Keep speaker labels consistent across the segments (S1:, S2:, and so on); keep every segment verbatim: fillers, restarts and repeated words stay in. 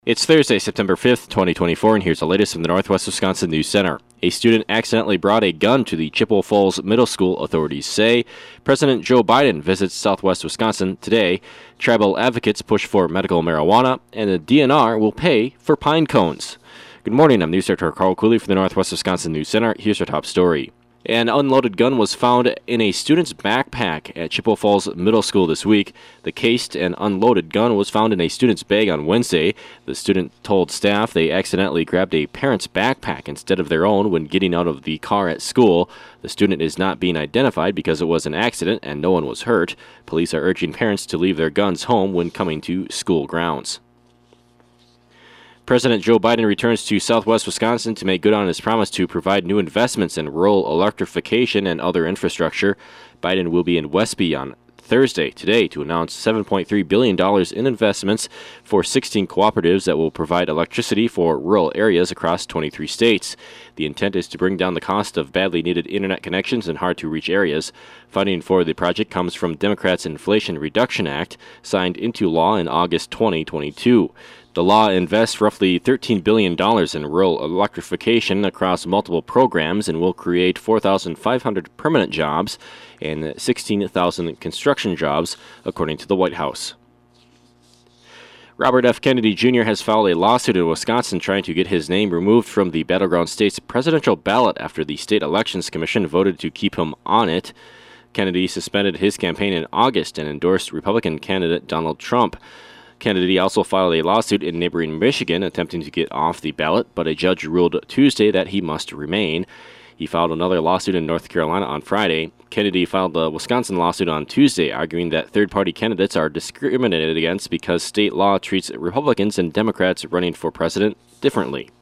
S1: It's Thursday, September fifth, twenty twenty-four, and here's the latest from the Northwest Wisconsin News Center. A student accidentally brought a gun to the Chippewa Falls Middle School, authorities say. President Joe Biden visits Southwest Wisconsin today. Tribal advocates push for medical marijuana, and the D N R will pay for pine cones. Good morning, I'm News Director Carl Cooley for the Northwest Wisconsin News Center. Here's our top story. An unloaded gun was found in a student's backpack at Chippewa Falls Middle School this week. The cased and unloaded gun was found in a student's bag on Wednesday. The student told staff they accidentally grabbed a parent's backpack instead of their own when getting out of the car at school. The student is not being identified because it was an accident and no one was hurt. Police are urging parents to leave their guns home when coming to school grounds. President Joe Biden returns to Southwest Wisconsin to make good on his promise to provide new investments in rural electrification and other infrastructure. Biden will be in Westby on Thursday today to announce seven point three billion dollars in investments for sixteen cooperatives that will provide electricity for rural areas across twenty-three states. The intent is to bring down the cost of badly needed internet connections in hard-to-reach areas. Funding for the project comes from Democrats' Inflation Reduction Act, signed into law in August twenty twenty-two. The law invests roughly thirteen billion dollars in rural electrification across multiple programs and will create four thousand five hundred permanent jobs and sixteen thousand construction jobs, according to the White House. Robert F. Kennedy Junior has filed a lawsuit in Wisconsin trying to get his name removed from the Battleground State's presidential ballot after the State Elections Commission voted to keep him on it. Kennedy suspended his campaign in August and endorsed Republican candidate Donald Trump. Kennedy also filed a lawsuit in neighboring Michigan attempting to get off the ballot, but a judge ruled Tuesday that he must remain. He filed another lawsuit in North Carolina on Friday. Kennedy filed the Wisconsin lawsuit on Tuesday, arguing that third-party candidates are discriminated against because state law treats Republicans and Democrats running for president differently.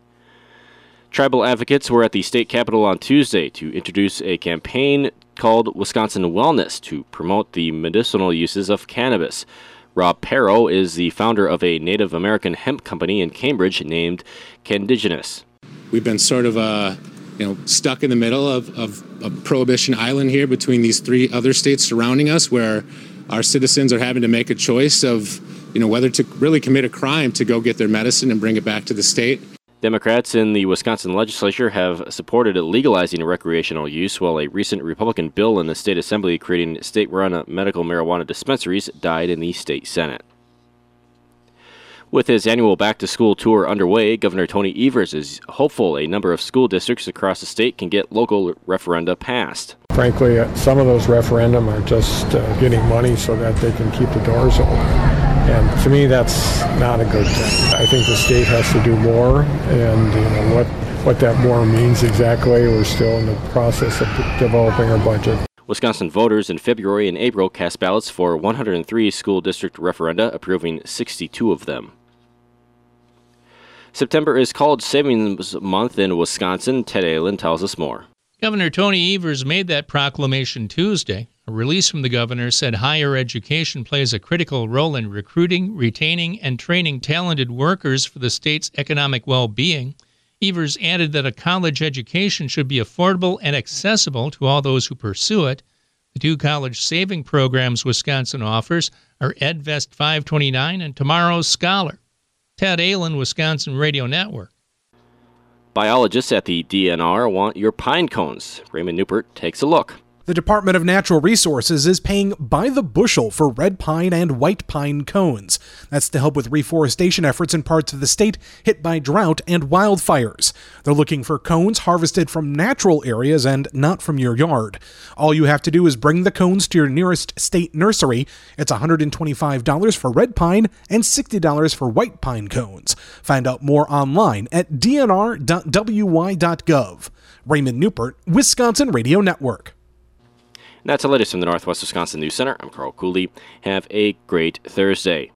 S1: Tribal advocates were at the state capitol on Tuesday to introduce a campaign called Wisconsin Wellness to promote the medicinal uses of cannabis. Rob Perro is the founder of a Native American hemp company in Cambridge named Candigenous.
S2: We've been sort of uh, you know, stuck in the middle of, of, of Prohibition Island here between these three other states surrounding us, where our citizens are having to make a choice of you know, whether to really commit a crime to go get their medicine and bring it back to the state.
S1: Democrats in the Wisconsin legislature have supported legalizing recreational use, while a recent Republican bill in the state assembly creating state-run medical marijuana dispensaries died in the state Senate. With his annual back-to-school tour underway, Governor Tony Evers is hopeful a number of school districts across the state can get local referenda passed.
S3: Frankly, some of those referendum are just uh, getting money so that they can keep the doors open. And to me, that's not a good thing. I think the state has to do more, and you know what, what that more means exactly, we're still in the process of developing our budget.
S1: Wisconsin voters in February and April cast ballots for one hundred three school district referenda, approving sixty-two of them. September is College Savings Month in Wisconsin. Ted Aylen tells us more.
S4: Governor Tony Evers made that proclamation Tuesday. A release from the governor said higher education plays a critical role in recruiting, retaining, and training talented workers for the state's economic well-being. Evers added that a college education should be affordable and accessible to all those who pursue it. The two college saving programs Wisconsin offers are EdVest five twenty-nine and Tomorrow's Scholar. Ted Aylen, Wisconsin Radio Network.
S1: Biologists at the D N R want your pine cones. Raymond Newport takes a look.
S5: The Department of Natural Resources is paying by the bushel for red pine and white pine cones. That's to help with reforestation efforts in parts of the state hit by drought and wildfires. They're looking for cones harvested from natural areas and not from your yard. All you have to do is bring the cones to your nearest state nursery. It's one hundred twenty-five dollars for red pine and sixty dollars for white pine cones. Find out more online at d n r dot w y dot gov. Raymond Newport, Wisconsin Radio Network.
S1: And that's the latest from the Northwest Wisconsin News Center. I'm Carl Cooley. Have a great Thursday.